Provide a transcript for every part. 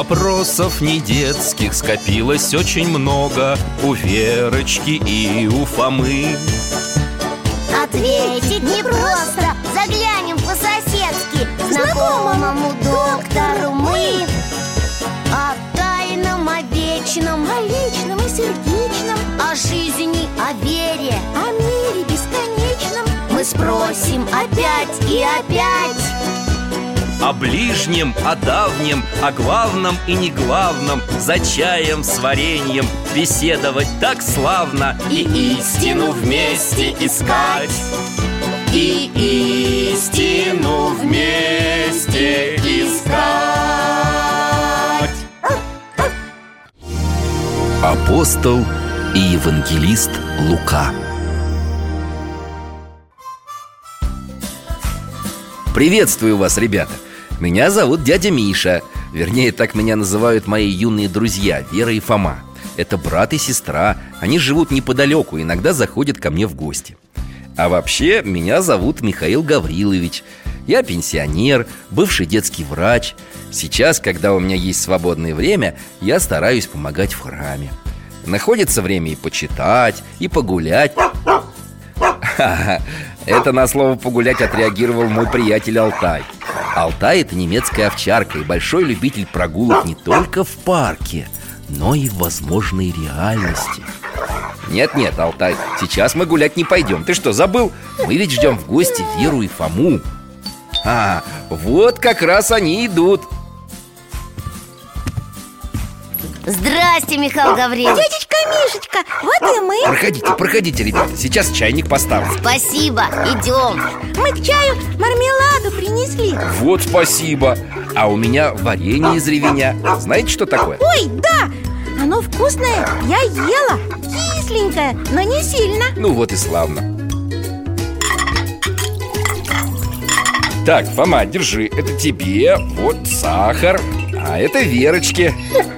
Вопросов не детских скопилось очень много у Верочки и у Фомы. Ответить непросто, заглянем по-соседски знакомому доктору мы. О тайном, о вечном, о личном и сердечном, о жизни, о вере, о мире бесконечном мы спросим опять и опять. О ближнем, о давнем, о главном и неглавном, за чаем с вареньем беседовать так славно. И истину вместе искать, и истину вместе искать. Апостол и евангелист Лука. Приветствую вас, ребята! Меня зовут дядя Миша. Вернее, так меня называют мои юные друзья Вера и Фома. Это брат и сестра. Они живут неподалеку, иногда заходят ко мне в гости. А вообще, меня зовут Михаил Гаврилович. Я пенсионер, бывший детский врач. Сейчас, когда у меня есть свободное время, я стараюсь помогать в храме. Находится время и почитать, и погулять. Это на слово «погулять» отреагировал мой приятель Алтай. Алтай – это немецкая овчарка и большой любитель прогулок не только в парке, но и в возможной реальности. Нет, Алтай, сейчас мы гулять не пойдем. Ты что, забыл? Мы ведь ждем в гости Веру и Фому. Вот как раз они идут. Здрасте, Михаил Гаврилович. Дядечка Мишечка, вот и мы. Проходите, ребята, сейчас чайник поставлю. Спасибо, идем. Мы к чаю мармеладу принесли. Вот спасибо. А у меня варенье из ревеня. Знаете, что такое? Ой, да, оно вкусное, я ела. Кисленькое, но не сильно. Ну вот и славно. Так, Фома, держи, это тебе. Вот сахар, а это Верочке.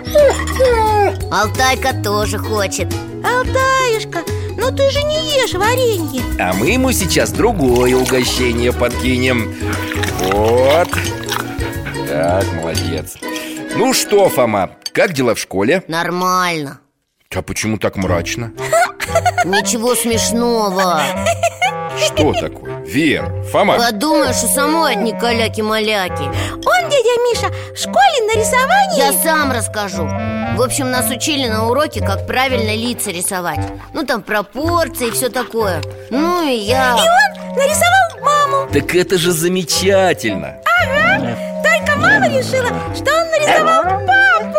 Алтайка тоже хочет. Алтаюшка, но ты же не ешь варенье. А мы ему сейчас другое угощение подкинем. Вот. Так, молодец. Ну что, Фома, как дела в школе? Нормально. А почему так мрачно? Ничего смешного. Что такое? Вер, Фома. Подумаешь, у самой одни каляки-маляки. Он, дядя Миша, в школе на рисовании. Я сам расскажу. В общем, нас учили на уроке, как правильно лица рисовать. Ну, там пропорции и все такое. Ну, и я... И он нарисовал маму. Так это же замечательно. Ага, только мама решила, что он нарисовал папу.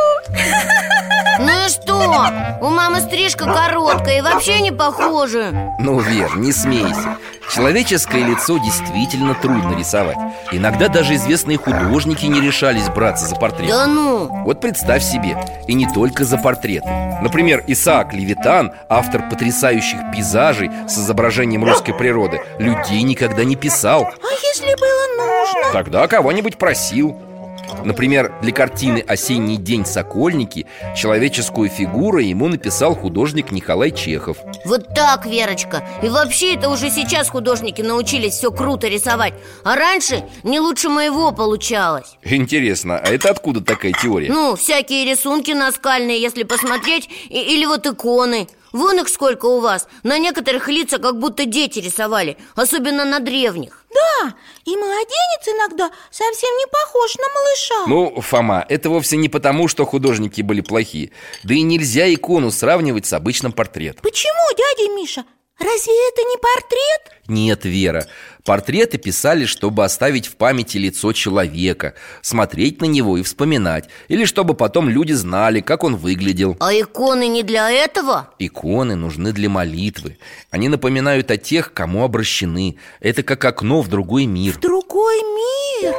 Ну и что? У мамы стрижка короткая и вообще не похожа. Ну, Вер, не смейся. Человеческое лицо действительно трудно рисовать. Иногда даже известные художники не решались браться за портрет. Да ну! Вот представь себе, и не только за портреты. Например, Исаак Левитан, автор потрясающих пейзажей с изображением русской природы, людей никогда не писал. А если было нужно? Тогда кого-нибудь просил. Например, для картины «Осенний день Сокольники» человеческую фигуру ему написал художник Николай Чехов. Вот так, Верочка. И вообще это уже сейчас художники научились все круто рисовать. А раньше не лучше моего получалось. Интересно, а это откуда такая теория? Ну, всякие рисунки наскальные, если посмотреть, или вот иконы. Вон их сколько у вас. На некоторых лица как будто дети рисовали, особенно на древних. Да, и младенец иногда совсем не похож на малыша. Ну, Фома, это вовсе не потому, что художники были плохие. Да и нельзя икону сравнивать с обычным портретом. Почему, дядя Миша? Разве это не портрет? Нет, Вера, портреты писали, чтобы оставить в памяти лицо человека, смотреть на него и вспоминать. Или чтобы потом люди знали, как он выглядел. А иконы не для этого? Иконы нужны для молитвы. Они напоминают о тех, к кому обращены. Это как окно в другой мир. В другой мир?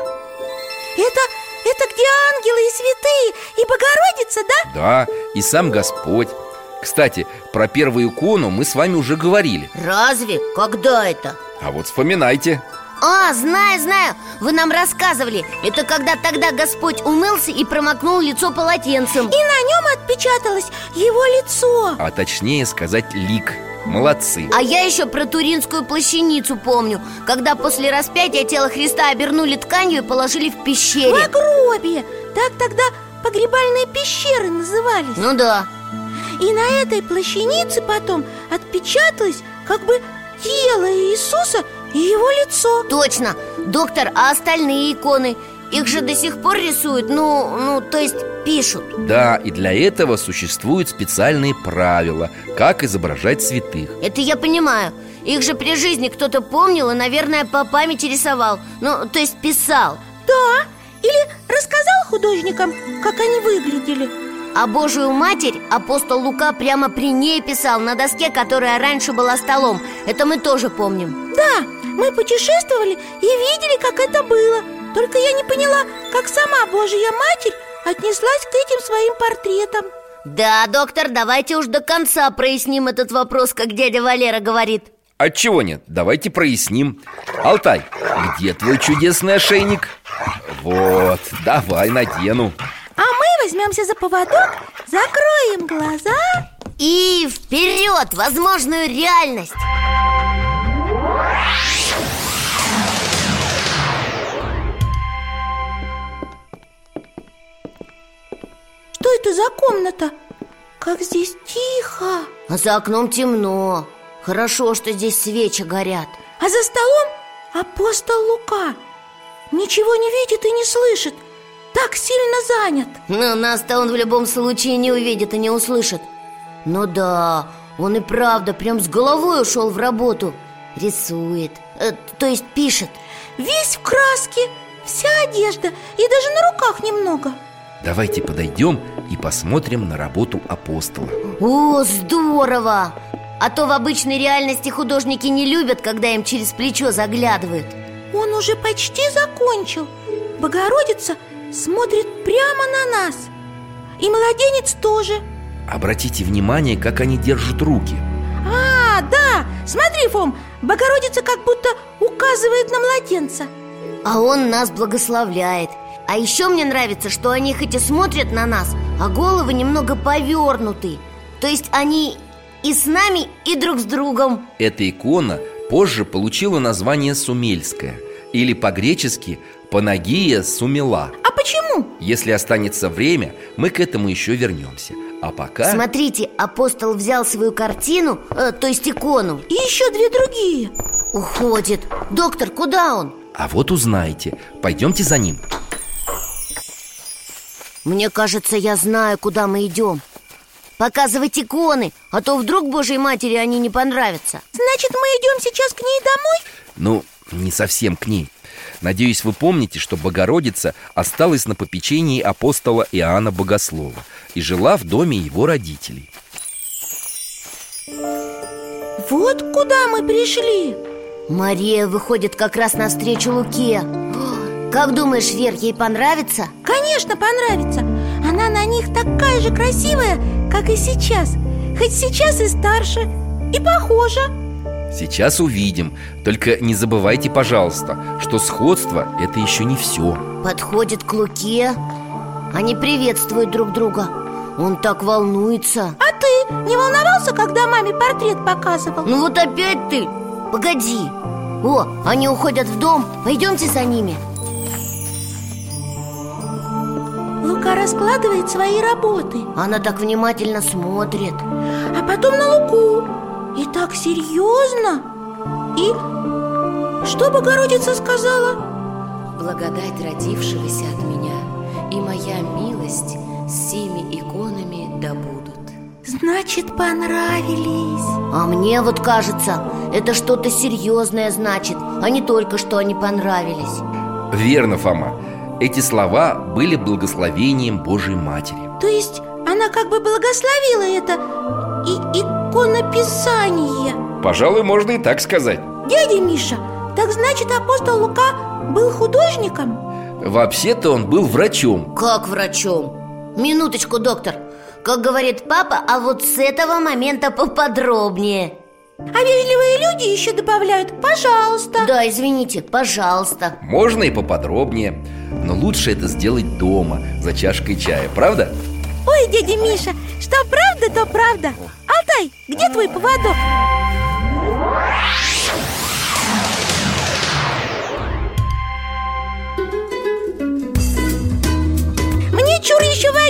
Это где ангелы и святые, и Богородица, да? Да, и сам Господь. Кстати, про первую икону мы с вами уже говорили. Разве? Когда это? А вот вспоминайте. Знаю, вы нам рассказывали. Это когда тогда Господь умылся и промокнул лицо полотенцем. И на нем отпечаталось его лицо. А точнее сказать, лик. Молодцы. А я еще про Туринскую плащаницу помню, когда после распятия тело Христа обернули тканью и положили в пещере. В гробе. Так тогда погребальные пещеры назывались. Ну да. И на этой плащанице потом отпечаталось как бы тело Иисуса и его лицо. Точно. Доктор, а остальные иконы? Их же до сих пор рисуют, то есть пишут. Да, и для этого существуют специальные правила, как изображать святых. Это я понимаю. Их же при жизни кто-то помнил и, наверное, по памяти рисовал. То есть писал. Да, или рассказал художникам, как они выглядели. А Божию Матерь апостол Лука прямо при ней писал на доске, которая раньше была столом. Это мы тоже помним. Да, мы путешествовали и видели, как это было. Только я не поняла, как сама Божья Матерь отнеслась к этим своим портретам. Да, доктор, давайте уж до конца проясним этот вопрос, как дядя Валера говорит. Отчего нет? Давайте проясним. Алтай, где твой чудесный ошейник? Вот, давай надену. А мы возьмемся за поводок, закроем глаза и вперед, в возможную реальность. Что это за комната? Как здесь тихо. А за окном темно. Хорошо, что здесь свечи горят. А за столом апостол Лука. Ничего не видит и не слышит. Так сильно занят. Но нас-то он в любом случае не увидит и не услышит. Ну да, он и правда прям с головой ушел в работу. Рисует, то есть пишет. Весь в краске, вся одежда и даже на руках немного. Давайте подойдем и посмотрим на работу апостола. О, здорово! А то в обычной реальности художники не любят, когда им через плечо заглядывают. Он уже почти закончил. Богородица смотрит прямо на нас. И младенец тоже. Обратите внимание, как они держат руки. А, да, смотри, Фом, Богородица как будто указывает на младенца. А он нас благословляет. А еще мне нравится, что они хоть и смотрят на нас, а головы немного повернуты. То есть они и с нами, и друг с другом. Эта икона позже получила название Сумельская, или по-гречески Панагия Сумела. А почему? Если останется время, мы к этому еще вернемся. А пока... Смотрите, апостол взял свою картину, то есть икону. И еще две другие. Уходит. Доктор, куда он? А вот узнаете. Пойдемте за ним. Мне кажется, я знаю, куда мы идем. Показывать иконы, а то вдруг Божьей Матери они не понравятся. Значит, мы идем сейчас к ней домой? Ну, не совсем к ней. Надеюсь, вы помните, что Богородица осталась на попечении апостола Иоанна Богослова и жила в доме его родителей. Вот куда мы пришли. Мария выходит как раз навстречу Луке. Как думаешь, Вер, ей понравится? Конечно, понравится. Она на них такая же красивая, как и сейчас. Хоть сейчас и старше, и похожа. Сейчас увидим. Только не забывайте, пожалуйста, что сходство – это еще не все. Подходит к Луке. Они приветствуют друг друга. Он так волнуется. А ты не волновался, когда маме портрет показывал? Ну вот опять ты. Погоди. О, они уходят в дом. Пойдемте за ними. Лука раскладывает свои работы. Она так внимательно смотрит. А потом на Луку. И так серьезно. И что Богородица сказала? Благодать родившегося от меня и моя милость с сими иконами да будут. Значит, понравились. А мне вот кажется, это что-то серьезное значит, а не только что они понравились. Верно, Фома. Эти слова были благословением Божьей Матери. То есть она как бы благословила это иконописание. Пожалуй, можно и так сказать. Дядя Миша, так значит, апостол Лука был художником? Вообще-то он был врачом. Как врачом? Минуточку, доктор. Как говорит папа, а вот с этого момента поподробнее. А вежливые люди еще добавляют «пожалуйста». Да, извините, пожалуйста. Можно и поподробнее. Но лучше это сделать дома, за чашкой чая, правда? Ой, дядя Миша, что правда, то правда. Алтай, где твой поводок? Мне чур еще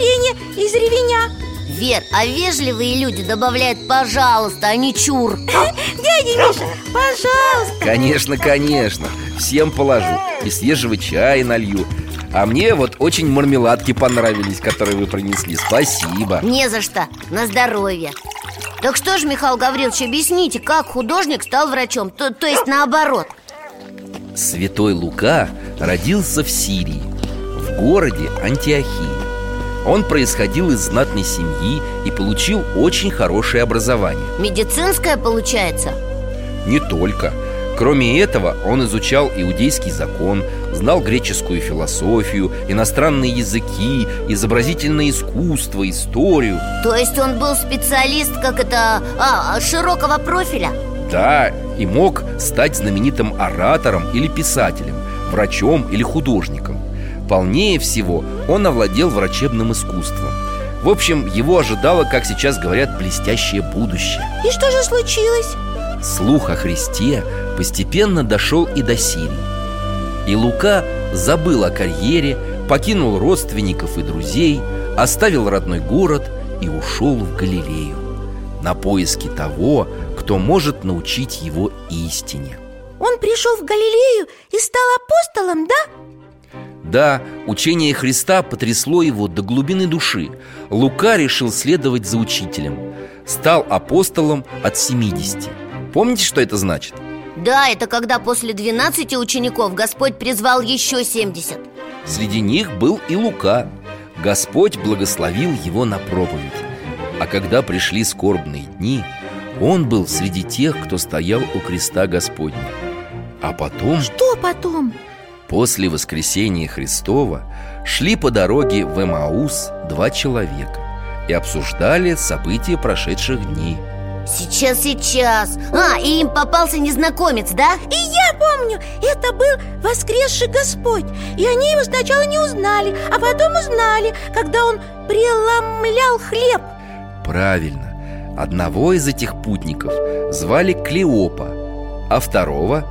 Вер, а вежливые люди добавляют «пожалуйста», а не «чур». Дядя Миша, пожалуйста. Конечно, конечно, всем положу. И свежего чая налью. А мне вот очень мармеладки понравились, которые вы принесли. Спасибо. Не за что, на здоровье. Так что ж, Михаил Гаврилович, объясните, как художник стал врачом? То есть наоборот. Святой Лука родился в Сирии, в городе Антиохии. Он происходил из знатной семьи и получил очень хорошее образование. Медицинское, получается? Не только. Кроме этого, он изучал иудейский закон, знал греческую философию, иностранные языки, изобразительное искусство, историю. То есть он был специалист, широкого профиля? Да, и мог стать знаменитым оратором или писателем, врачом или художником. Полнее всего он овладел врачебным искусством. В общем, его ожидало, как сейчас говорят, блестящее будущее. И что же случилось? Слух о Христе постепенно дошел и до Сирии. И Лука забыл о карьере, покинул родственников и друзей, оставил родной город и ушел в Галилею на поиски того, кто может научить его истине. Он пришел в Галилею и стал апостолом, да? Да, учение Христа потрясло его до глубины души. Лука решил следовать за учителем. Стал апостолом от 70. Помните, что это значит? Да, это когда после 12 учеников Господь призвал еще 70. Среди них был и Лука. Господь благословил его на проповедь. А когда пришли скорбные дни, он был среди тех, кто стоял у креста Господня. А потом... Что потом? После воскресения Христова шли по дороге в Эмаус 2 человека и обсуждали события прошедших дней. Сейчас. И им попался незнакомец, да? И я помню, это был воскресший Господь. И они его сначала не узнали, а потом узнали, когда он преломлял хлеб. Правильно. Одного из этих путников звали Клеопа, а второго...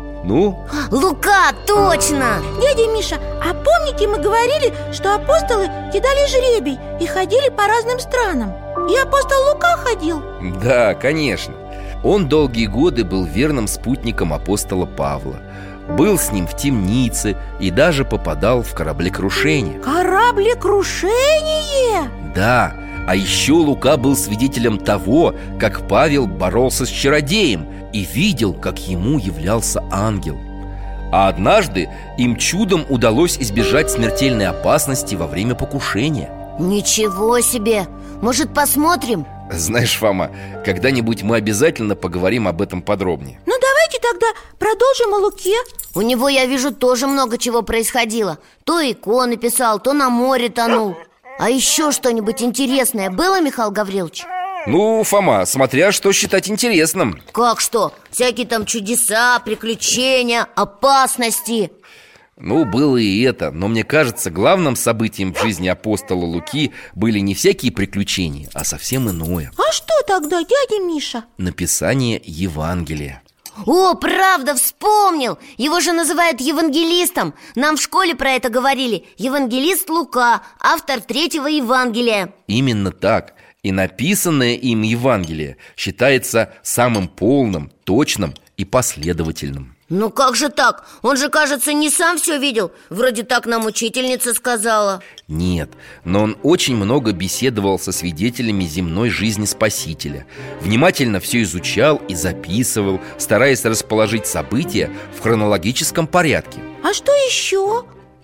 Лука, точно! Дядя Миша, а помните, мы говорили, что апостолы кидали жребий и ходили по разным странам? И апостол Лука ходил? Да, конечно. Он долгие годы был верным спутником апостола Павла. Был с ним в темнице и даже попадал в кораблекрушение. Кораблекрушение? Да, а еще Лука был свидетелем того, как Павел боролся с чародеем и видел, как ему являлся ангел. А однажды им чудом удалось избежать смертельной опасности во время покушения. Ничего себе! Может, посмотрим? Знаешь, Фома, когда-нибудь мы обязательно поговорим об этом подробнее. Ну, давайте тогда продолжим о Луке. У него, я вижу, тоже много чего происходило. То иконы писал, то на море тонул. А еще что-нибудь интересное было, Михаил Гаврилович? Фома, смотря что считать интересным. Как что? Всякие там чудеса, приключения, опасности. Было и это, но мне кажется, главным событием в жизни апостола Луки были не всякие приключения, а совсем иное. А что тогда, дядя Миша? Написание Евангелия. О, правда, вспомнил! Его же называют евангелистом. Нам в школе про это говорили. Евангелист Лука, автор 3-го Евангелия. Именно так. И написанное им Евангелие считается самым полным, точным и последовательным. Ну как же так? Он же, кажется, не сам все видел. Вроде так нам учительница сказала. Нет, но он очень много беседовал со свидетелями земной жизни Спасителя. Внимательно все изучал и записывал, стараясь расположить события в хронологическом порядке. А что еще?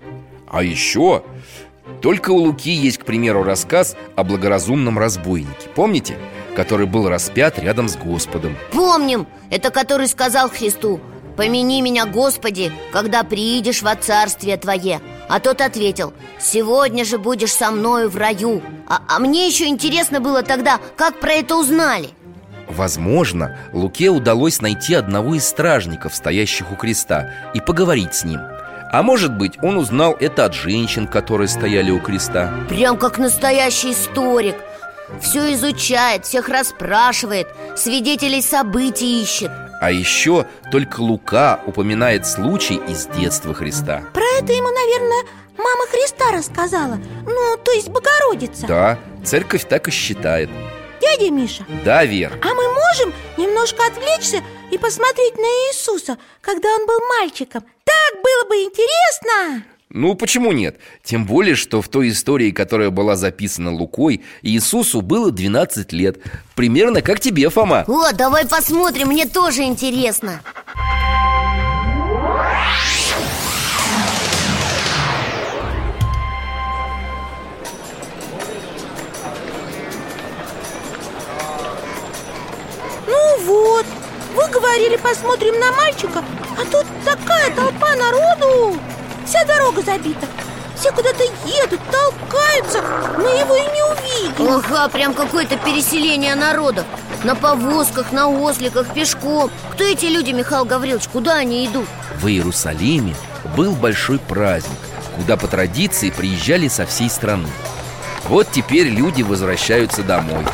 А еще... Только у Луки есть, к примеру, рассказ о благоразумном разбойнике. Помните? Который был распят рядом с Господом. Помним! Это который сказал Христу: «Помяни меня, Господи, когда приидешь во царствие Твое». А тот ответил: «Сегодня же будешь со мною в раю». А мне еще интересно было тогда, как про это узнали. Возможно, Луке удалось найти одного из стражников, стоящих у креста, и поговорить с ним. А может быть, он узнал это от женщин, которые стояли у креста. Прям как настоящий историк. Все изучает, всех расспрашивает, свидетелей событий ищет. А еще только Лука упоминает случай из детства Христа. Про это ему, наверное, мама Христа рассказала. Ну, то есть Богородица. Да, церковь так и считает. Дядя Миша. Да, Вер. А мы можем немножко отвлечься и посмотреть на Иисуса, когда он был мальчиком? Так было бы интересно! Ну, почему нет? Тем более, что в той истории, которая была записана Лукой, Иисусу было 12 лет. Примерно как тебе, Фома. О, давай посмотрим, мне тоже интересно. Ну вот, вы говорили, посмотрим на мальчика, а тут такая толпа народу. Вся дорога забита. Все куда-то едут, толкаются. Мы его и не увидим. Ага, прям какое-то переселение народа. На повозках, на осликах, пешком. Кто эти люди, Михаил Гаврилович? Куда они идут? В Иерусалиме был большой праздник, куда по традиции приезжали со всей страны. Вот теперь люди возвращаются домой.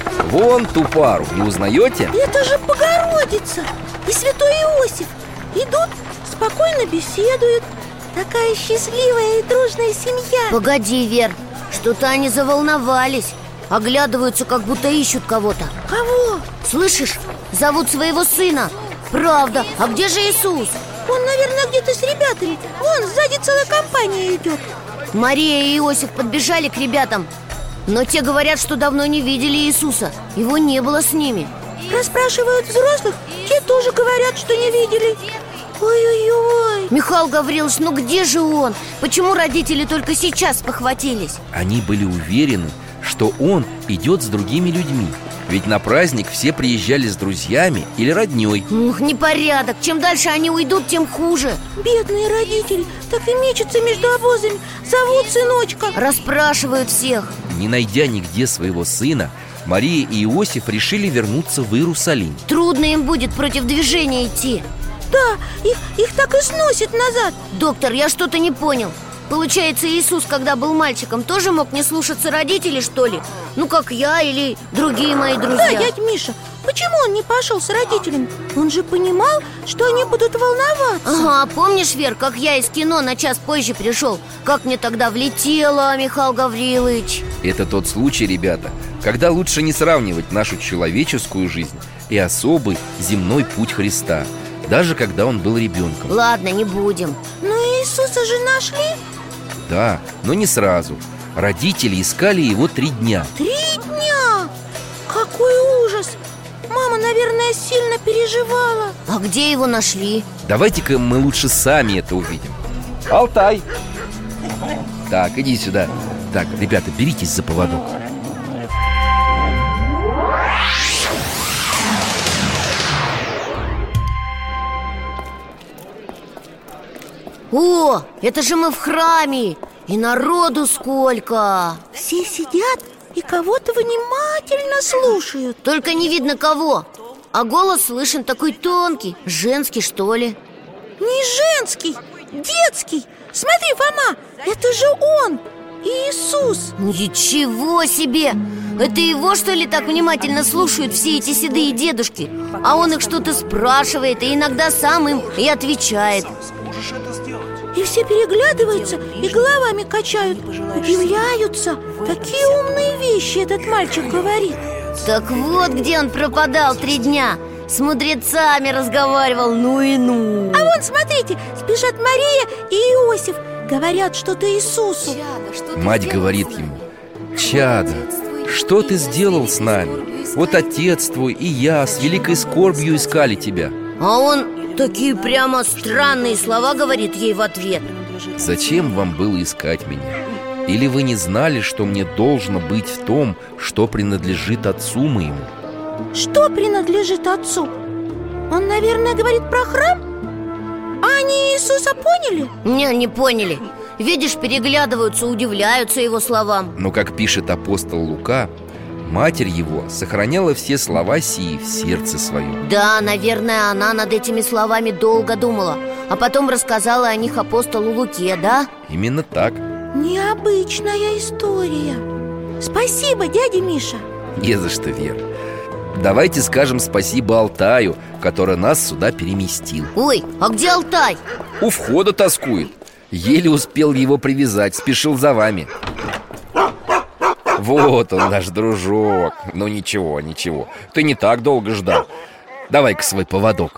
Вон ту пару, не узнаете? Это же Богородица и святой Иосиф. Идут, спокойно беседуют. Такая счастливая и дружная семья. Погоди, Вер, что-то они заволновались. Оглядываются, как будто ищут кого-то. Кого? Слышишь? Зовут своего сына. Правда, а где же Иисус? Он, наверное, где-то с ребятами. Вон, сзади целая компания идет. Мария и Иосиф подбежали к ребятам. Но те говорят, что давно не видели Иисуса. Его не было с ними. Расспрашивают взрослых, те тоже говорят, что не видели. Ой-ой-ой. Михаил Гаврилович, ну где же он? Почему родители только сейчас похватились? Они были уверены, что он идет с другими людьми. Ведь на праздник все приезжали с друзьями или родней. Ух, непорядок. Чем дальше они уйдут, тем хуже. Бедные родители так и мечутся между обозами. Зовут сыночка. Расспрашивают всех. Не найдя нигде своего сына, Мария и Иосиф решили вернуться в Иерусалим. Трудно им будет против движения идти. Да, их так и сносит назад. Доктор, я что-то не понял. Получается, Иисус, когда был мальчиком, тоже мог не слушаться родителей, что ли? Ну, как я или другие мои друзья. Да, дядь Миша, почему он не пошел с родителями? Он же понимал, что они будут волноваться. Ага, помнишь, Вер, как я из кино на час позже пришел? Как мне тогда влетело, Михаил Гаврилович. Это тот случай, ребята, когда лучше не сравнивать нашу человеческую жизнь и особый земной путь Христа, даже когда он был ребенком. Ладно, не будем. Но Иисуса же нашли? Да, но не сразу. Родители искали его 3 дня. 3 дня? Какой ужас! Мама, наверное, сильно переживала. А где его нашли? Давайте-ка мы лучше сами это увидим. Алтай! Так, иди сюда. Так, ребята, беритесь за поводок. О, это же мы в храме. И народу сколько. Все сидят и кого-то внимательно слушают. Только не видно кого. А голос слышен такой тонкий. Женский, что ли? Не женский, детский. Смотри, Фома, это же он, Иисус. Ничего себе! Это его, что ли, так внимательно слушают все эти седые дедушки? А он их что-то спрашивает и иногда сам им и отвечает. И все переглядываются и головами качают, удивляются. Такие умные вещи этот мальчик говорит. Так вот, где он пропадал 3 дня. С мудрецами разговаривал, ну и ну. А вон, смотрите, спешат Мария и Иосиф. Говорят что-то Иисусу. Мать говорит ему: «Чадо, что ты сделал с нами? Вот отец твой и я с великой скорбью искали тебя». А он такие прямо странные слова говорит ей в ответ. «Зачем вам было искать меня? Или вы не знали, что мне должно быть в том, что принадлежит отцу моему?» Что принадлежит отцу? Он, наверное, говорит про храм? А они Иисуса поняли? Не поняли. Видишь, переглядываются, удивляются его словам. Но, как пишет апостол Лука, матерь его сохраняла все слова сии в сердце своем. Да, наверное, она над этими словами долго думала, а потом рассказала о них апостолу Луке, да? Именно так. Необычная история. Спасибо, дядя Миша. Не за что, Вера. давайте скажем спасибо Алтаю, который нас сюда переместил. Ой, а где Алтай? У входа тоскует. Еле успел его привязать, спешил за вами. Вот он, наш дружок. Ну ничего, ничего, ты не так долго ждал. Давай-ка свой поводок.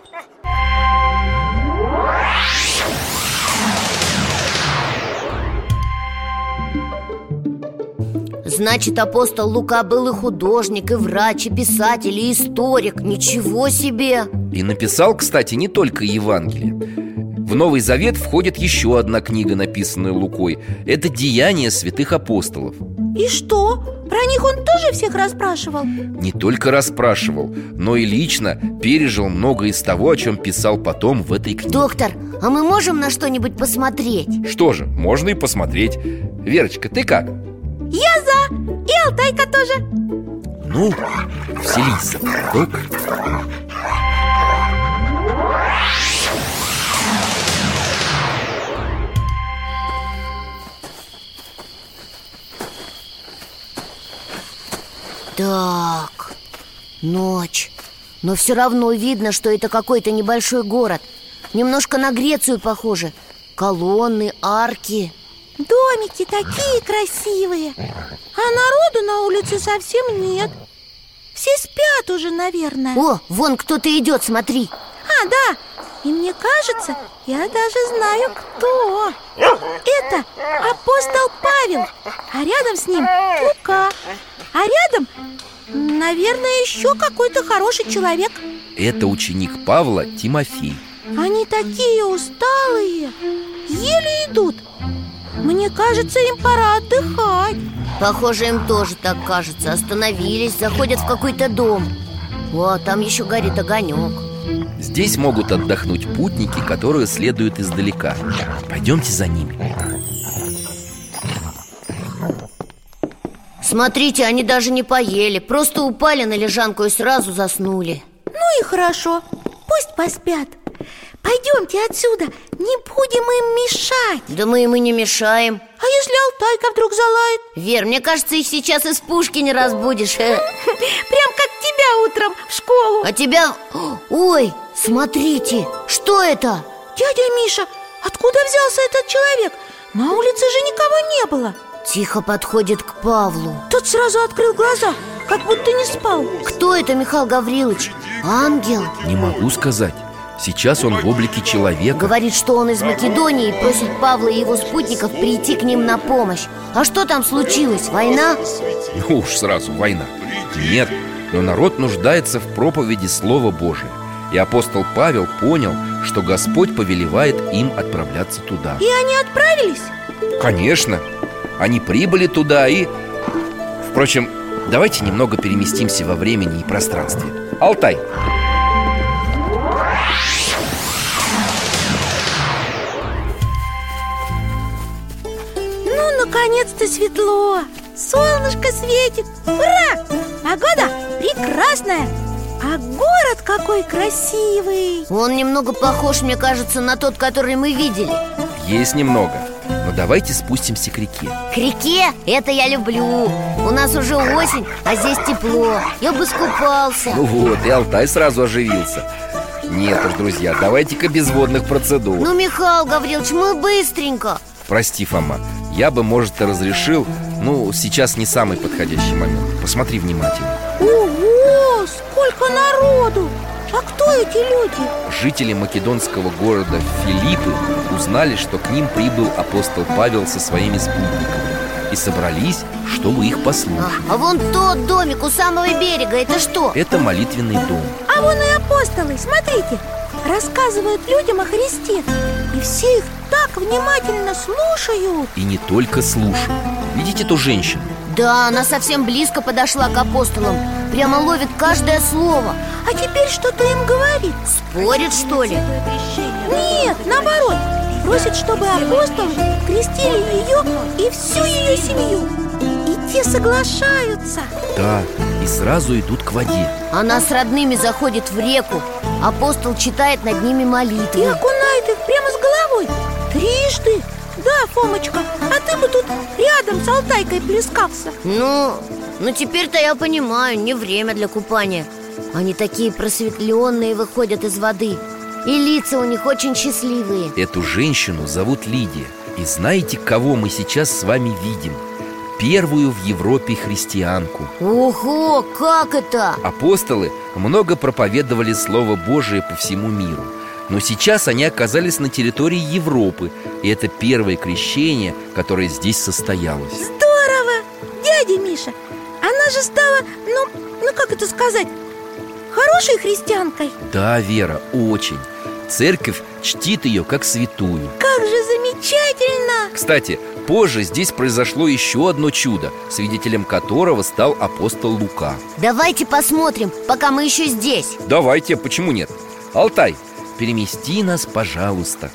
Значит, апостол Лука был и художник, и врач, и писатель, и историк. Ничего себе! И написал, кстати, не только Евангелие. В Новый Завет входит еще одна книга, написанная Лукой. Это «Деяния святых апостолов». И что? Про них он тоже всех расспрашивал? Не только расспрашивал, но и лично пережил многое из того, о чем писал потом в этой книге. Доктор, а мы можем на что-нибудь посмотреть? Что же, можно и посмотреть. Верочка, ты как? Я за! И Алтайка тоже. Ну, вселись за поводок. Так, ночь. Но все равно видно, что это какой-то небольшой город. Немножко на Грецию похоже. Колонны, арки. Домики такие красивые. А народу на улице совсем нет. Все спят уже, наверное. О, вон кто-то идет, смотри. А, да. И мне кажется, я даже знаю, кто. Это апостол Павел. А рядом с ним Лука. А рядом, наверное, еще какой-то хороший человек. Это ученик Павла Тимофей. Они такие усталые, еле идут. Мне кажется, им пора отдыхать. Похоже, им тоже так кажется. Остановились, заходят в какой-то дом. О, там еще горит огонек. Здесь могут отдохнуть путники, которые следуют издалека. Пойдемте за ними. Смотрите, они даже не поели. Просто упали на лежанку и сразу заснули. Ну и хорошо, пусть поспят. Пойдемте отсюда, не будем им мешать. Да мы им и не мешаем. А если Алтайка вдруг залает? Вер, мне кажется, их сейчас из пушки не разбудишь. Прям как тебя утром в школу. А тебя... Ой, смотрите, что это? Дядя Миша, откуда взялся этот человек? На улице же никого не было. Тихо подходит к Павлу. Тот сразу открыл глаза, как будто не спал. Кто это, Михаил Гаврилович? Ангел? Не могу сказать. Сейчас он в облике человека. Говорит, что он из Македонии и просит Павла и его спутников прийти к ним на помощь. А что там случилось? Война? Ну уж сразу, война. Нет, но народ нуждается в проповеди Слова Божия. И апостол Павел понял, что Господь повелевает им отправляться туда. И они отправились? Конечно. Они прибыли туда и... Впрочем, давайте немного переместимся во времени и пространстве. Алтай! Ну, наконец-то светло. Солнышко светит. Ура! Погода прекрасная. А город какой красивый. Он немного похож, мне кажется, на тот, который мы видели. Есть немного. Но давайте спустимся к реке. К реке? Это я люблю. У нас уже осень, а здесь тепло. Я бы искупался. Ну вот, и Алтай сразу оживился. Нет уж, друзья, давайте-ка без водных процедур. Ну, Михаил Гаврилович, мы быстренько. Прости, Фома, я бы, может, и разрешил. Ну, сейчас не самый подходящий момент. Посмотри внимательно. Ого, сколько народу! А кто эти люди? Жители македонского города Филиппы узнали, что к ним прибыл апостол Павел со своими спутниками и собрались, чтобы их послушать. А вон тот домик у самого берега, это что? Это молитвенный дом. А вон и апостолы, смотрите, рассказывают людям о Христе. И все их так внимательно слушают. И не только слушают. Видите ту женщину? Да, она совсем близко подошла к апостолам. Прямо ловит каждое слово. А теперь что-то им говорит. Спорит, что ли? Нет, наоборот. Просит, чтобы апостолы крестили ее и всю ее семью. И те соглашаются. Да, и сразу идут к воде. Она с родными заходит в реку. Апостол читает над ними И молитвы. окунает их прямо с головой. Трижды. Да, Фомочка, а ты бы тут рядом с Алтайкой плескался. Ну теперь-то я понимаю, не время для купания. Они такие просветленные выходят из воды. И лица у них очень счастливые. Эту женщину зовут Лидия. И знаете, кого мы сейчас с вами видим? Первую в Европе христианку. Ого, как это? Апостолы много проповедовали Слово Божие по всему миру. Но сейчас они оказались на территории Европы. И это первое крещение, которое здесь состоялось. Здорово! Дядя Миша, она же стала, ну как это сказать, хорошей христианкой. Да, Вера, очень. Церковь чтит ее как святую. Как же замечательно! Кстати, позже здесь произошло еще одно чудо, свидетелем которого стал апостол Лука. Давайте посмотрим, пока мы еще здесь. Давайте, почему нет? Алтай, перемести нас, пожалуйста.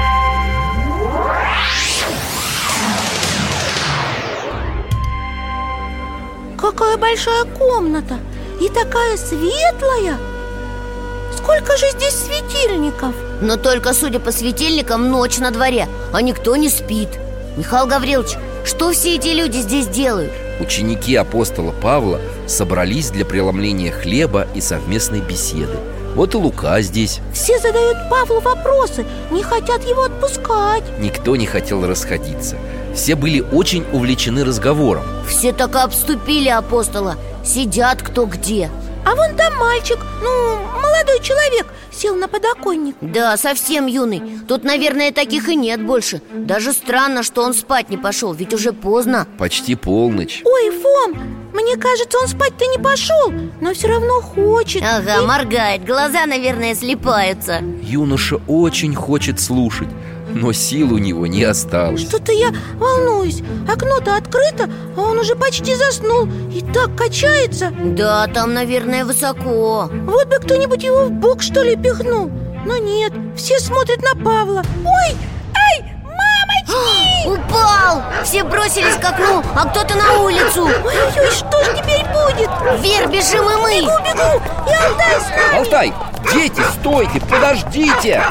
Какая большая комната! И такая светлая! Сколько же здесь светильников? Но только, судя по светильникам, ночь на дворе, а никто не спит. Михаил Гаврилович, что все эти люди здесь делают? Ученики апостола Павла собрались для преломления хлеба и совместной беседы. Вот и Лука здесь. Все задают Павлу вопросы, не хотят его отпускать. Никто не хотел расходиться. Все были очень увлечены разговором. Все так и обступили апостола. Сидят кто где. А вон там мальчик, молодой человек, сел на подоконник. Да, совсем юный. Тут, наверное, таких и нет больше. Даже странно, что он спать не пошел, ведь уже поздно. Почти полночь. Ой, Фом, мне кажется, он спать-то не пошел, но все равно хочет. Ага, моргает, глаза, наверное, слипаются. Юноша очень хочет слушать, но сил у него не осталось. Что-то я волнуюсь. Окно-то открыто, а он уже почти заснул и так качается. Да, там, наверное, высоко. Вот бы кто-нибудь его в бок, что ли, пихнул. Но нет, все смотрят на Павла. Ой, ай, мамочки! Упал! Все бросились к окну, а кто-то на улицу. Ой-ой-ой, что же теперь будет? Вверх бежим и мы. Бегу, и Алтай с нами. Алтай, дети, стойте, подождите!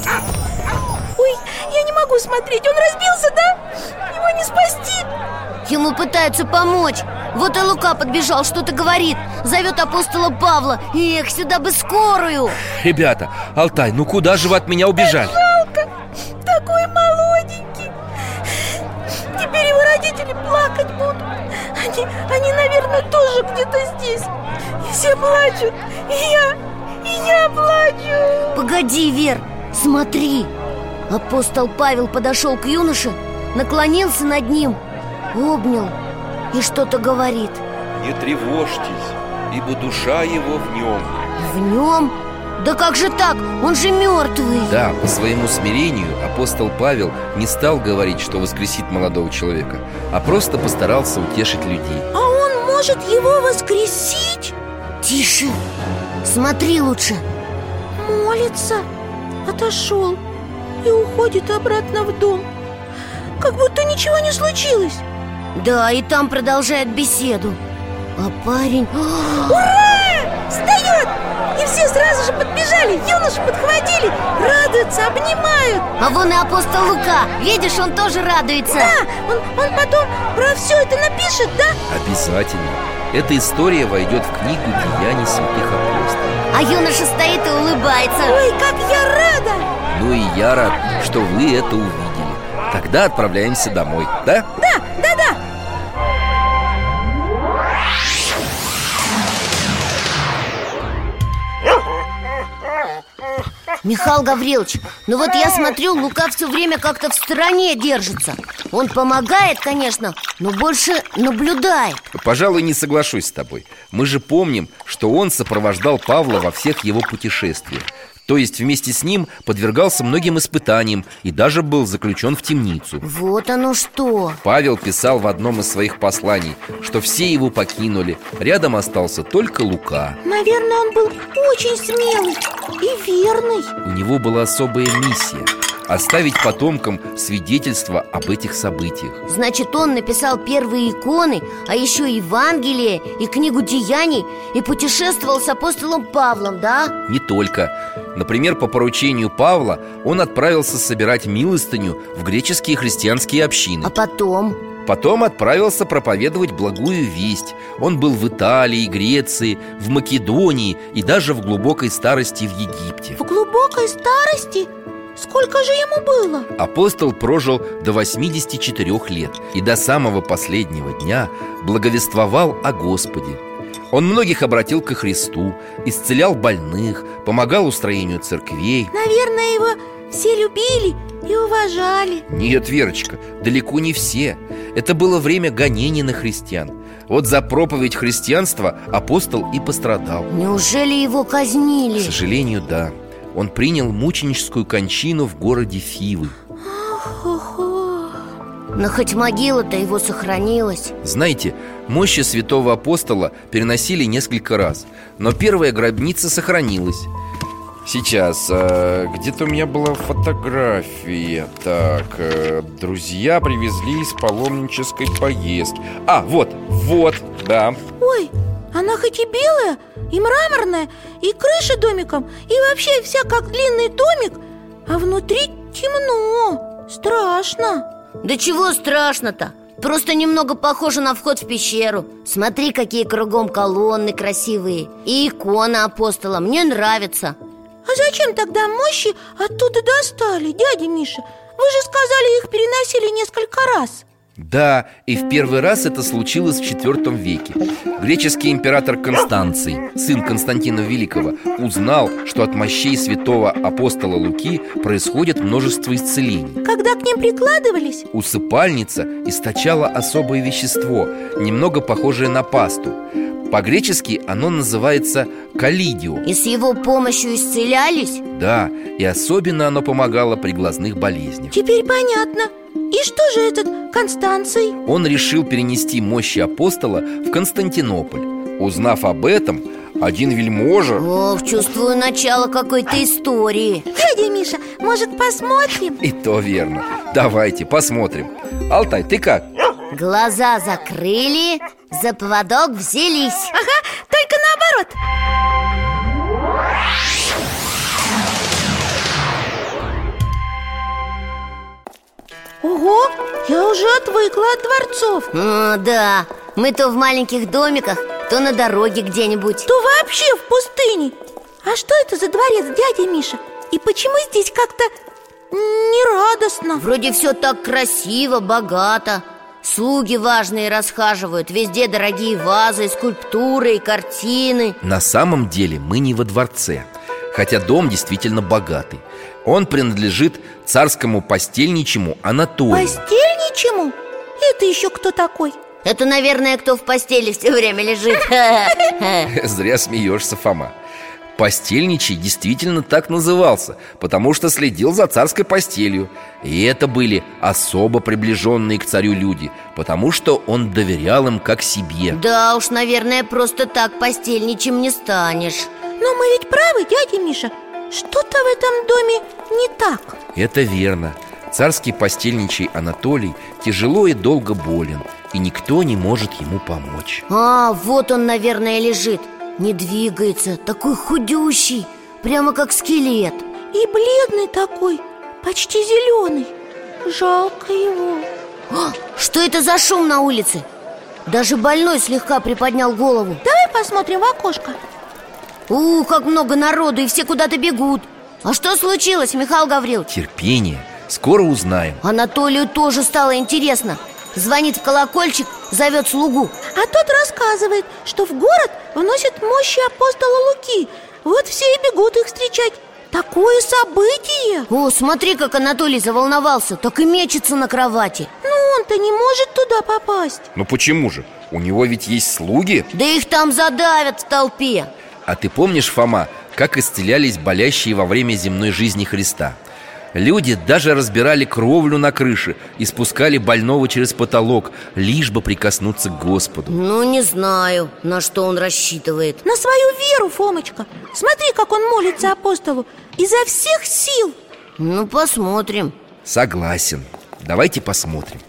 Ой, я не могу смотреть, он разбился, да? Его не спасти. Ему пытаются помочь. Вот и Лука подбежал, что-то говорит. Зовет апостола Павла. Эх, сюда бы скорую. Ребята, Алтай, ну куда же вы от меня убежали? Жалко, такой молоденький. Теперь его родители плакать будут. Они, наверное, тоже где-то здесь. И все плачут, и я плачу. Погоди, Вер, смотри. Апостол Павел подошел к юноше, наклонился над ним, обнял и что-то говорит. Не тревожьтесь, ибо душа его в нем. В нем? Да как же так? Он же мертвый. Да, по своему смирению апостол Павел не стал говорить, что воскресит молодого человека, а просто постарался утешить людей. А он может его воскресить? Тише, смотри лучше. Молится, отошел и уходит обратно в дом, как будто ничего не случилось. Да, и там продолжает беседу. А парень... Ура! Встает! И все сразу же подбежали, юношу подхватили, радуются, обнимают. А вон и апостол Лука, видишь, он тоже радуется. Да, он потом про все это напишет, да? Обязательно. Эта история войдет в книгу «Деяний святых апостолов». А юноша стоит и улыбается. Ой, как я рада! Ну и я рад, что вы это увидели. Тогда отправляемся домой, да? Да. Михаил Гаврилович, ну вот я смотрю, Лука все время как-то в стороне держится. Он помогает, конечно, но больше наблюдает. Пожалуй, не соглашусь с тобой. Мы же помним, что он сопровождал Павла во всех его путешествиях. То есть вместе с ним подвергался многим испытаниям и даже был заключен в темницу. Вот оно что. Павел писал в одном из своих посланий, что все его покинули. Рядом остался только Лука. Наверное, он был очень смелый и верный. У него была особая миссия – оставить потомкам свидетельство об этих событиях. Значит, он написал первые иконы, а еще Евангелие и книгу Деяний, и путешествовал с апостолом Павлом, да? Не только. Например, по поручению Павла он отправился собирать милостыню в греческие христианские общины. А потом? Потом отправился проповедовать благую весть. Он был в Италии, Греции, в Македонии и даже в глубокой старости в Египте. В глубокой старости? Сколько же ему было? Апостол прожил до 84 лет и до самого последнего дня благовествовал о Господе. Он многих обратил ко Христу, исцелял больных, помогал устроению церквей. Наверное, его все любили и уважали. Нет, Верочка, далеко не все. Это было время гонений на христиан. Вот за проповедь христианства апостол и пострадал. Неужели его казнили? К сожалению, да. Он принял мученическую кончину в городе Фивы. Но хоть могила-то его сохранилась. Знаете, мощи святого апостола переносили несколько раз, но первая гробница сохранилась. Сейчас, где-то у меня была фотография. Так, друзья привезли из паломнической поездки. Вот, да. Ой, она хоть и белая, и мраморная, и крыша домиком, и вообще вся как длинный домик, а внутри темно, страшно. Да чего страшно-то? Просто немного похоже на вход в пещеру. Смотри, какие кругом колонны красивые. И икона апостола, мне нравится. А зачем тогда мощи оттуда достали, дядя Миша? Вы же сказали, их переносили несколько раз. Да, и в первый раз это случилось в IV веке. Греческий император Констанций, сын Константина Великого, узнал, что от мощей святого апостола Луки происходит множество исцелений. Когда к ним прикладывались? Усыпальница источала особое вещество, немного похожее на пасту. По-гречески оно называется калидио. И с его помощью исцелялись? Да, и особенно оно помогало при глазных болезнях. Теперь понятно. И что же этот Констанций? Он решил перенести мощи апостола в Константинополь. Узнав об этом, один вельможа... Ох, чувствую начало какой-то истории. Дядя Миша, может, посмотрим? И то верно. Давайте посмотрим. Алтай, ты как? Глаза закрыли, за поводок взялись. Ага, только наоборот. Ого, я уже отвыкла от дворцов. Да, мы то в маленьких домиках, то на дороге где-нибудь, то вообще в пустыне. А что это за дворец, дядя Миша? И почему здесь как-то нерадостно? Вроде все так красиво, богато. Слуги важные расхаживают, везде дорогие вазы, скульптуры и картины. На самом деле мы не во дворце, хотя дом действительно богатый. Он принадлежит царскому постельничему Анатолию. Постельничему? Это еще кто такой? Это, наверное, кто в постели все время лежит. Зря смеешься, Фома. Постельничий действительно так назывался, потому что следил за царской постелью. И это были особо приближенные к царю люди, потому что он доверял им как себе. Да уж, наверное, просто так постельничим не станешь. Но мы ведь правы, дядя Миша. Что-то в этом доме не так. Это верно. Царский постельничий Анатолий тяжело и долго болен, и никто не может ему помочь. Вот он, наверное, лежит. Не двигается, такой худющий, прямо как скелет. И бледный такой, почти зеленый. Жалко его. Что это за шум на улице? Даже больной слегка приподнял голову. Давай посмотрим в окошко. Как много народу, и все куда-то бегут. А что случилось, Михаил Гаврилович? Терпение, скоро узнаем. Анатолию тоже стало интересно. Звонит в колокольчик, зовет слугу. А тот рассказывает, что в город вносят мощи апостола Луки. Вот все и бегут их встречать. Такое событие! Смотри, как Анатолий заволновался, так и мечется на кровати. Но он-то не может туда попасть. Ну почему же? У него ведь есть слуги. Да их там задавят в толпе. А ты помнишь, Фома, как исцелялись болящие во время земной жизни Христа? Люди даже разбирали кровлю на крыше и спускали больного через потолок, лишь бы прикоснуться к Господу. Ну, не знаю, на что он рассчитывает. На свою веру, Фомочка. Смотри, как он молится апостолу изо всех сил. Ну, посмотрим. Согласен. Давайте посмотрим.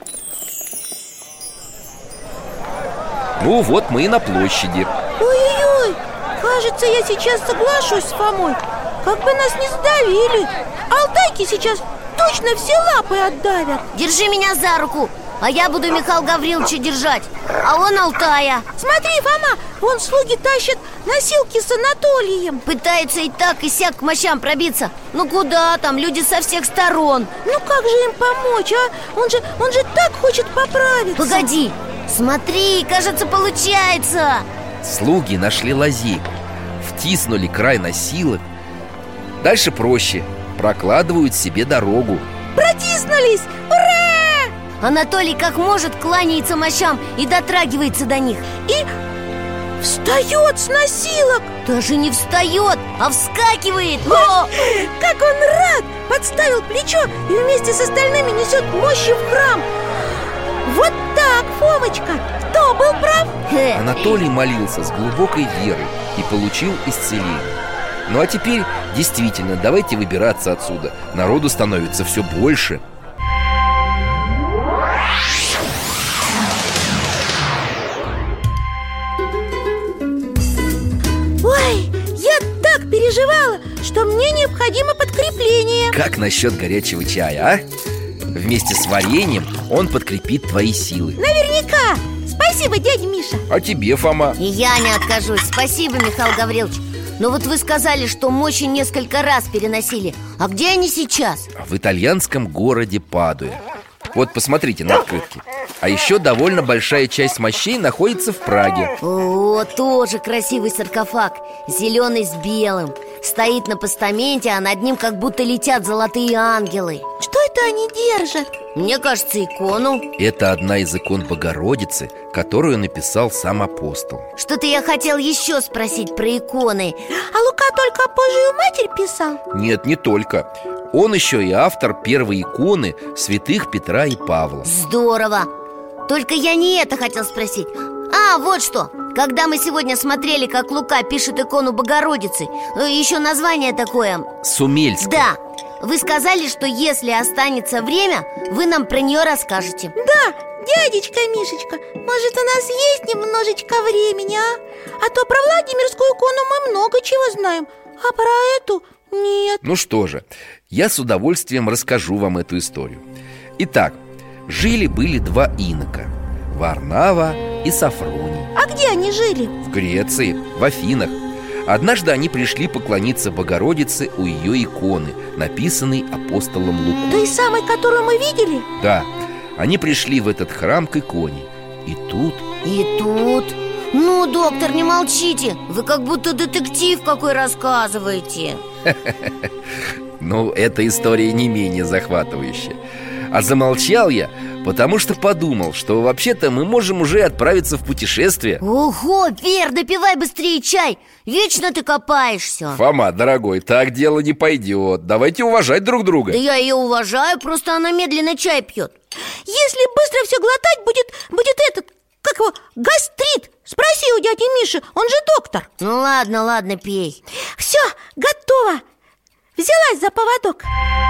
Ну, вот мы и на площади. Ой-ой-ой, кажется, я сейчас соглашусь с Фомой. как бы нас не задавили. Алтайки сейчас точно все лапы отдавят. Держи меня за руку, а я буду Михаила Гавриловича держать, а он Алтая. Смотри, Фома, вон слуги тащат носилки с Анатолием. Пытаются и так, и сяк к мощам пробиться. Ну куда там, люди со всех сторон. Ну как же им помочь, а? Он же так хочет поправиться. Погоди, смотри, кажется, получается. Слуги нашли лазейку, втиснули край носилок. Дальше проще, прокладывают себе дорогу. Протиснулись! Ура! Анатолий как может кланяется мощам и дотрагивается до них. И встает с носилок. Даже не встает, а вскакивает. О, как он рад! Подставил плечо и вместе с остальными несет мощи в храм. Вот так, Фомочка, кто был прав? Анатолий молился с глубокой верой и получил исцеление. Ну а теперь действительно давайте выбираться отсюда. Народу становится все больше. Ой, я так переживала, что мне необходимо подкрепление. Как насчет горячего чая, а? Вместе с вареньем он подкрепит твои силы. Наверняка. Спасибо, дядя Миша. А тебе, Фома? И я не откажусь. Спасибо, Михаил Гаврилович. Но вот вы сказали, что мощи несколько раз переносили. А где они сейчас? В итальянском городе Падуя. Вот посмотрите на открытке. А еще довольно большая часть мощей находится в Праге. О, тоже красивый саркофаг, зеленый с белым. Стоит на постаменте, а над ним как будто летят золотые ангелы. Что это они держат? Мне кажется, икону. Это одна из икон Богородицы, которую написал сам апостол. Что-то я хотел еще спросить про иконы. А Лука только Божию Матерь писал? Нет, не только. Он еще и автор первой иконы святых Петра и Павла. Здорово. Только я не это хотел спросить. А, вот что. Когда мы сегодня смотрели, как Лука пишет икону Богородицы, еще название такое... Сумельская. Да. Вы сказали, что если останется время, вы нам про нее расскажете. Да, дядечка Мишечка, может, у нас есть немножечко времени, а? А то про Владимирскую икону мы много чего знаем, а про эту нет. Ну что же, я с удовольствием расскажу вам эту историю. Итак, жили-были два инока, Варнава и Софроний. А где они жили? В Греции, в Афинах. Однажды они пришли поклониться Богородице у ее иконы, написанной апостолом Лукой. Той самой, которую мы видели? Да, они пришли в этот храм к иконе. И тут... Ну, доктор, не молчите. Вы как будто детектив какой рассказываете. Ну, эта история не менее захватывающая. А замолчал я, потому что подумал, что вообще-то мы можем уже отправиться в путешествие. Ого, Вер, допивай быстрее чай. Вечно ты копаешься. Фома, дорогой, так дело не пойдет. Давайте уважать друг друга. Да я ее уважаю, просто она медленно чай пьет. Если быстро все глотать, будет этот, как его, гастрит. Спроси у дяди Миши, он же доктор. Ну ладно, пей. Все, готово. Взялась за поводок.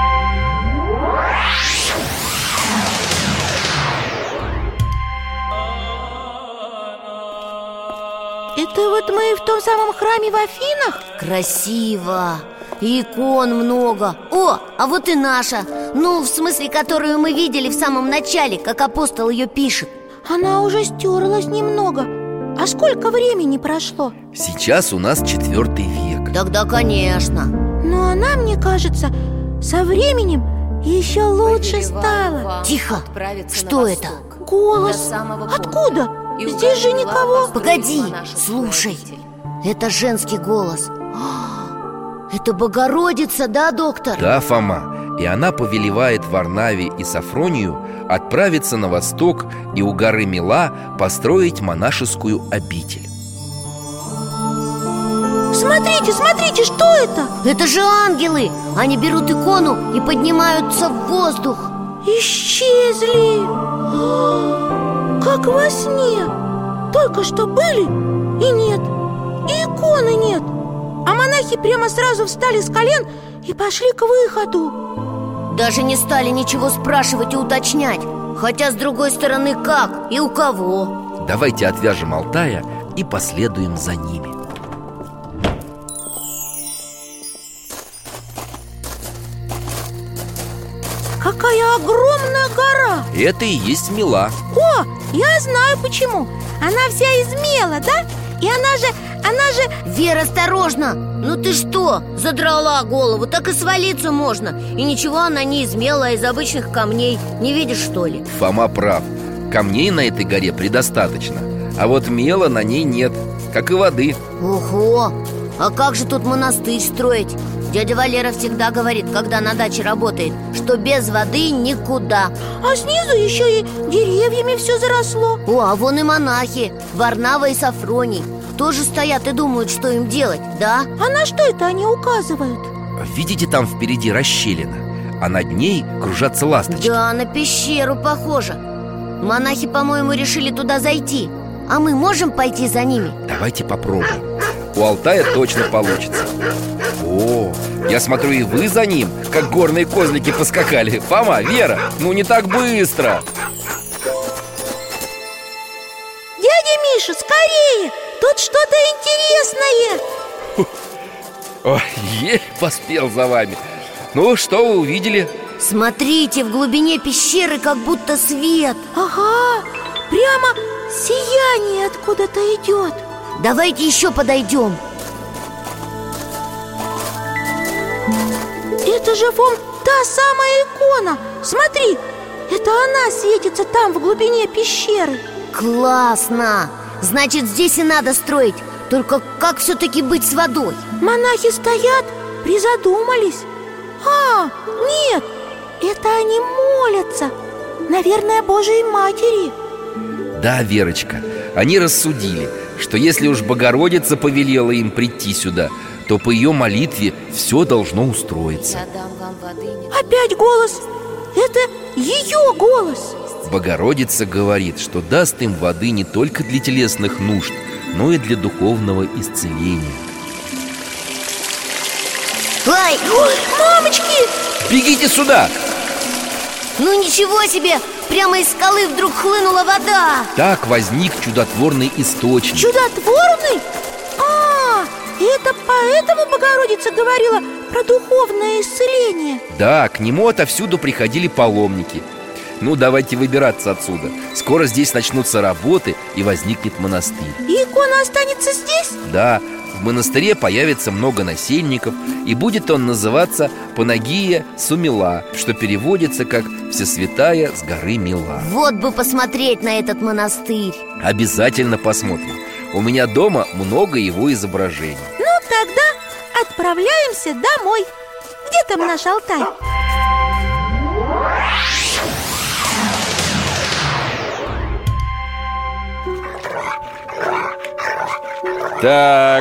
Это вот мы в том самом храме в Афинах? Красиво. И икон много. О, а вот и наша. Ну, в смысле, которую мы видели в самом начале, как апостол ее пишет. Она уже стерлась немного. А сколько времени прошло? Сейчас у нас 4 век. Тогда, конечно. Но она, мне кажется, со временем еще лучше стала. Тихо. Что это? Голос. Откуда? Здесь же никого. Погоди, слушай. Это женский голос. Это Богородица, да, доктор? Да, Фома. И она повелевает Варнаве и Софронию отправиться на восток и у горы Мила построить монашескую обитель. Смотрите, что это? Это же ангелы. Они берут икону и поднимаются в воздух. Исчезли. Как во сне. Только что были и нет. И иконы нет. А монахи прямо сразу встали с колен и пошли к выходу. Даже не стали ничего спрашивать и уточнять. Хотя, с другой стороны, как и у кого? Давайте отвяжем Алтая и последуем за ними. это огромная гора. Это и есть мела. О, я знаю почему. Она вся из мела, да? И она же... Вера, осторожно! Ну ты что, задрала голову, так и свалиться можно. И ничего она не из мела, а из обычных камней. Не видишь, что ли? Фома прав. Камней на этой горе предостаточно, а вот мела на ней нет, как и воды. Ого! А как же тут монастырь строить? Дядя Валера всегда говорит, когда на даче работает, что без воды никуда. А снизу еще и деревьями все заросло. О, а вон и монахи, Варнава и Сафроний, тоже стоят и думают, что им делать, да? А на что это они указывают? Видите, там впереди расщелина, а над ней кружатся ласточки. Да, на пещеру похоже. Монахи, по-моему, решили туда зайти. А мы можем пойти за ними? Давайте попробуем. У Алтая точно получится. О, я смотрю, и вы за ним, как горные козлики, поскакали. Фома, Вера, ну не так быстро. Дядя Миша, скорее! Тут что-то интересное. Ой, еле поспел за вами. Ну, что вы увидели? Смотрите, в глубине пещеры как будто свет. Ага, прямо сияние откуда-то идет. Давайте еще подойдем. Это же вон та самая икона. Смотри, это она светится там в глубине пещеры. Классно! Значит, здесь и надо строить. Только как все-таки быть с водой? Монахи стоят, призадумались. А, нет, это они молятся. Наверное, Божией Матери. Да, Верочка, они рассудили, что если уж Богородица повелела им прийти сюда, то по ее молитве все должно устроиться. Я дам вам воды не... Опять голос. Это ее голос. Богородица говорит, что даст им воды не только для телесных нужд, но и для духовного исцеления. Ай! Ой, мамочки! Бегите сюда! Ну ничего себе! Прямо из скалы вдруг хлынула вода. Так возник чудотворный источник. Чудотворный? А, это поэтому Богородица говорила про духовное исцеление. Да, к нему отовсюду приходили паломники. Ну, давайте выбираться отсюда. Скоро здесь начнутся работы и возникнет монастырь. И икона останется здесь? Да, в монастыре появится много насельников, и будет он называться Панагия Сумила, что переводится как «Всесвятая с горы Мила». Вот бы посмотреть на этот монастырь. Обязательно посмотрим. У меня дома много его изображений. Ну, тогда отправляемся домой. Где там наш Алтай? Так,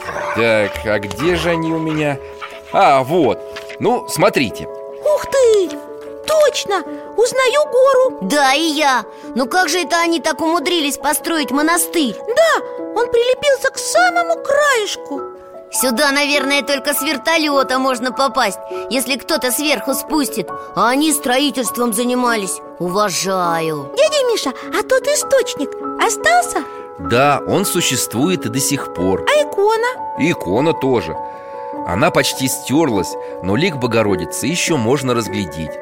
а где же они у меня? А, вот, ну, смотрите. Ух ты! Точно! Узнаю гору. Да, и я. Ну как же это они так умудрились построить монастырь? Да, он прилепился к самому краешку. Сюда, наверное, только с вертолета можно попасть, если кто-то сверху спустит. А они строительством занимались. Уважаю. Дядя Миша, а тот источник остался? Да, он существует и до сих пор. А икона? И икона тоже. Она почти стерлась, но лик Богородицы еще можно разглядеть.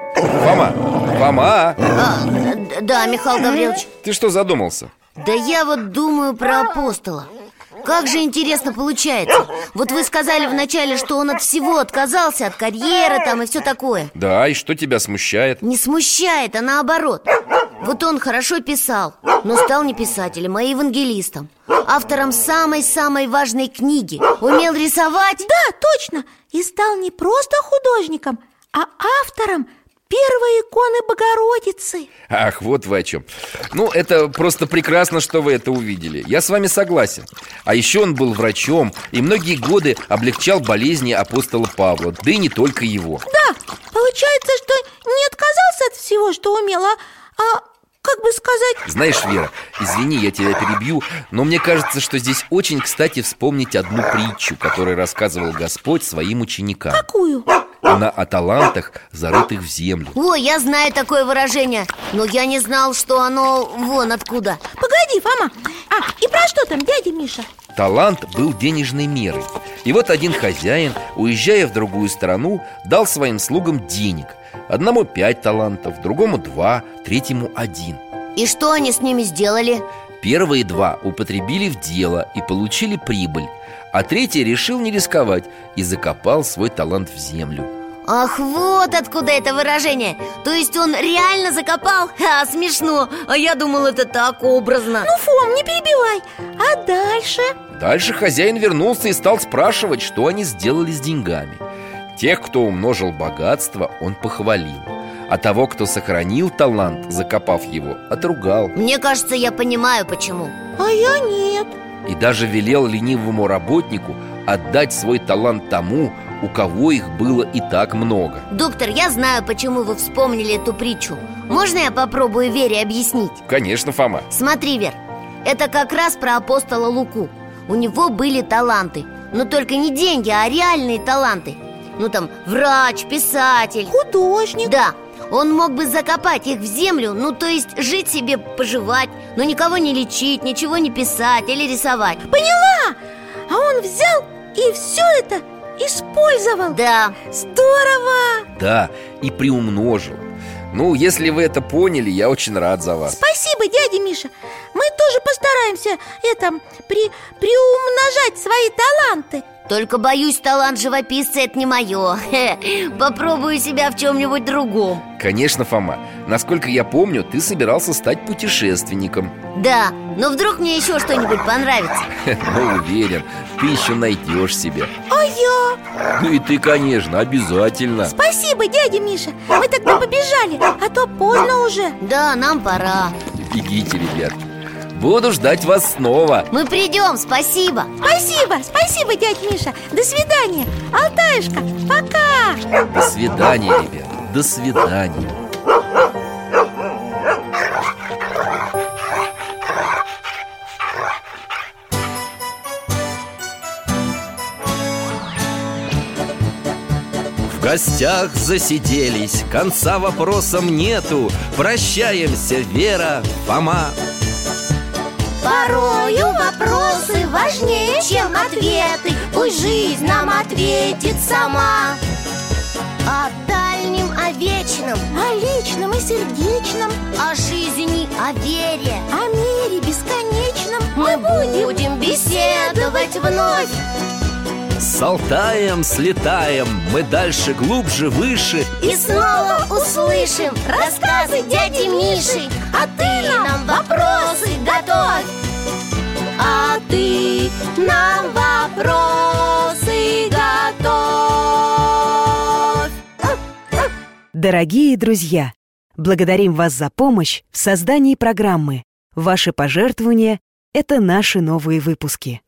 Фома! Да, Михаил Гаврилович. Ты что задумался? Да я вот думаю про апостола. Как же интересно получается. Вот вы сказали вначале, что он от всего отказался, от карьеры там и все такое. Да, и что тебя смущает? Не смущает, а наоборот. Вот он хорошо писал, но стал не писателем, а евангелистом, автором самой-самой важной книги. Умел рисовать. Да, точно. И стал не просто художником, а автором первой иконы Богородицы. Ах, вот вы о чем. Ну, это просто прекрасно, что вы это увидели. Я с вами согласен. А еще он был врачом и многие годы облегчал болезни апостола Павла. Да и не только его. Да, получается, что не отказался от всего, что умел, а как бы сказать... Знаешь, Вера, извини, я тебя перебью, но мне кажется, что здесь очень кстати вспомнить одну притчу, которую рассказывал Господь своим ученикам. Какую? Она о талантах, зарытых в землю. О, я знаю такое выражение, но я не знал, что оно вон откуда. Погоди, Фома. И про что там, дядя Миша? Талант был денежной мерой. И вот один хозяин, уезжая в другую страну, дал своим слугам денег. Одному 5 талантов, другому 2, третьему 1. И что они с ними сделали? Первые 2 употребили в дело и получили прибыль, а третий решил не рисковать и закопал свой талант в землю. Ах, вот откуда это выражение. То есть он реально закопал? Смешно. А я думал, это так образно. Ну, Фом, не перебивай. А дальше? Дальше хозяин вернулся и стал спрашивать, что они сделали с деньгами. Тех, кто умножил богатство, он похвалил, а того, кто сохранил талант, закопав его, отругал. Мне кажется, я понимаю, почему. А я нет. И даже велел ленивому работнику отдать свой талант тому, у кого их было и так много. Доктор, я знаю, почему вы вспомнили эту притчу. Можно я попробую Вере объяснить? Конечно, Фома. Смотри, Вер, это как раз про апостола Луку. У него были таланты, но только не деньги, а реальные таланты. Ну там, врач, писатель, художник. Да, он мог бы закопать их в землю, ну то есть жить себе, поживать, но никого не лечить, ничего не писать или рисовать. Поняла! А он взял и все это использовал. Да. Здорово! Да, и приумножил. Ну, если вы это поняли, я очень рад за вас. Спасибо, дядя Миша. Мы тоже постараемся приумножать свои таланты. Только, боюсь, талант живописца – это не мое. Попробую себя в чем-нибудь другом. Конечно, Фома. Насколько я помню, ты собирался стать путешественником. Да, но вдруг мне еще что-нибудь понравится. Ну, уверен, ты еще найдешь себе. А я? Ну и ты, конечно, обязательно. Спасибо, дядя Миша. Мы тогда побежали, а то поздно уже. Да, нам пора. Бегите, ребятки. Буду ждать вас снова. Мы придем, спасибо. Спасибо, дядя Миша. До свидания, Алтаюшка, пока. До свидания, ребят. До свидания. В гостях засиделись, конца вопросам нету. Прощаемся, Вера, Фома. Порою вопросы важнее, чем ответы. Пусть жизнь нам ответит сама. О дальнем, о вечном, о личном и сердечном, о жизни, о вере, о мире бесконечном мы будем беседовать вновь. С Алтаем слетаем, мы дальше, глубже, выше. И снова услышим рассказы дяди Миши. А ты нам вопросы готовь. А ты нам вопросы готовь. Дорогие друзья, благодарим вас за помощь в создании программы. Ваши пожертвования – это наши новые выпуски.